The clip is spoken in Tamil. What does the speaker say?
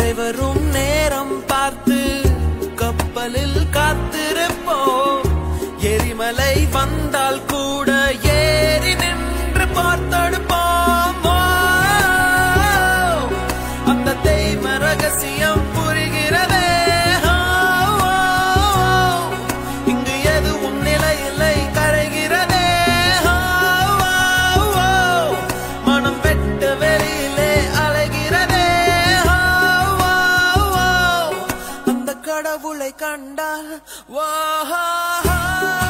அலை வரும் நேரம் பார்த்து கப்பலில் காத்திருப்போம். எரிமலை வந்தால் கூட ஏறி நின்று பார்த்தெடுப்போம். அந்த தெய்வ ரகசியம் புரிகிறதே. இங்கு எதுவும் நிலையில்லை, கரைகிறதே. மனம் வெட்ட வெளியிலே அலைகிறதே. அந்த கடவுளை கண்டால்